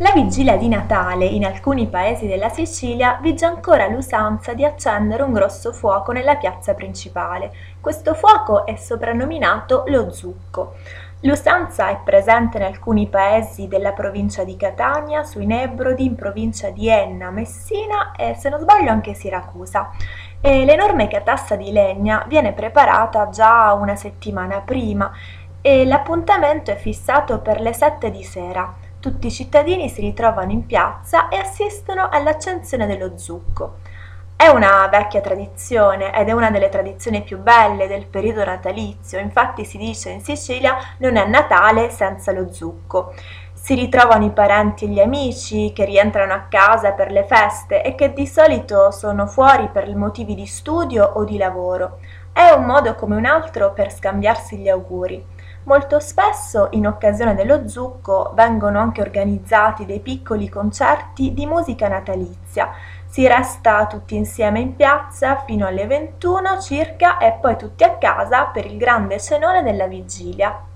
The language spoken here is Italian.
La vigilia di Natale in alcuni paesi della Sicilia vige ancora l'usanza di accendere un grosso fuoco nella piazza principale. Questo fuoco è soprannominato lo zucco. L'usanza è presente in alcuni paesi della provincia di Catania, sui Nebrodi, in provincia di Enna, Messina e, se non sbaglio, anche Siracusa. E l'enorme catassa di legna viene preparata già una settimana prima e l'appuntamento è fissato per le 7 di sera. Tutti i cittadini si ritrovano in piazza e assistono all'accensione dello zucco. È una vecchia tradizione ed è una delle tradizioni più belle del periodo natalizio, infatti si dice in Sicilia non è Natale senza lo zucco. Si ritrovano i parenti e gli amici che rientrano a casa per le feste e che di solito sono fuori per motivi di studio o di lavoro. È un modo come un altro per scambiarsi gli auguri. Molto spesso, in occasione dello zucco, vengono anche organizzati dei piccoli concerti di musica natalizia. Si resta tutti insieme in piazza fino alle 21 circa e poi tutti a casa per il grande cenone della vigilia.